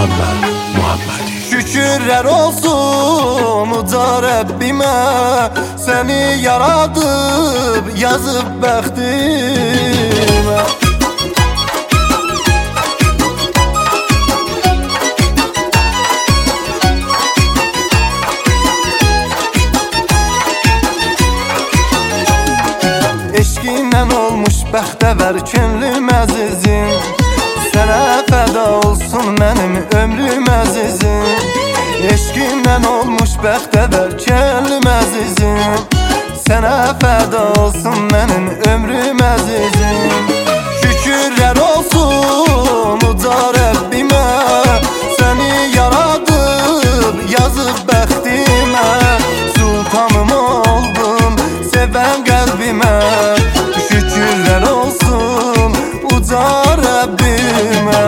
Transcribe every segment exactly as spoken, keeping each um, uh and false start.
Muhammed Muhammedi. Şükürler olsun uca Rabbime, seni yaradıp yazıp bəxtimə. Eşqindən olmuş bəxtəvər könlüm əzizim, sənə fəda olsun mənim ömrüm əzizim. Eşqindən olmuş bəxtəvər könlüm əzizim, sənə fəda olsun mənim ömrüm əzizim. Şükürlər olsun uca Rəbbimə, səni yaradıb yazıb bəxtimə. Sultanım oldum sevən qəlbimə, şükürlər olsun uca Rəbbimə.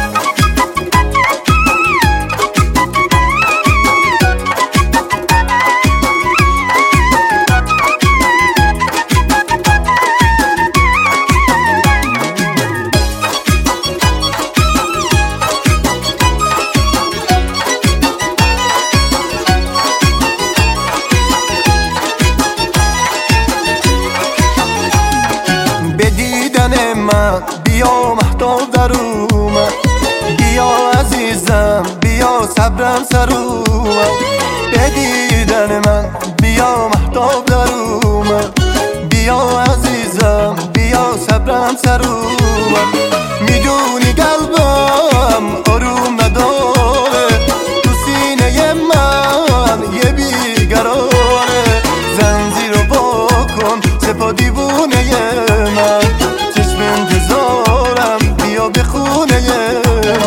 بیا محتاب در اومد، بیا عزیزم بیا صبرم سر اومد. به دیدن من بیا محتاب در اومد، بیا عزیزم بیا صبرم سر اومد. میدونی قلبم آروم نداره، تو سینه من یه بیقراره. زنجیر رو واکن سپا دیوونه من، انتظارم بیا به خونه من.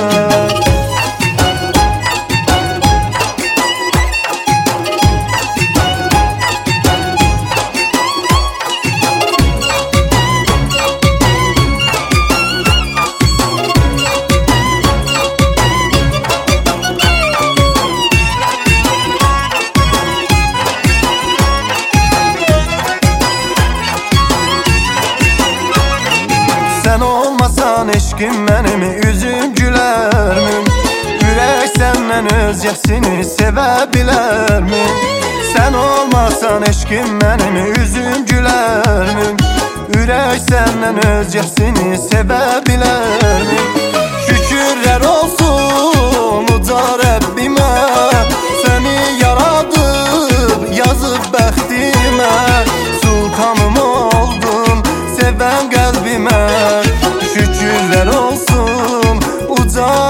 Sen olmasan eşkim benim yüzüm güler mi? Ürək səndən özgəsini sevə bilər mi? Sen olmasan eşkim benim yüzüm güler mi? Ürək səndən özgəsini sevə bilər mi? Şükürlər olsun uca Rəbbimə, səni yaradıb yazıb bəxtimə. Sultanım oldum sevən qəlbimə, şükürlər olsun uca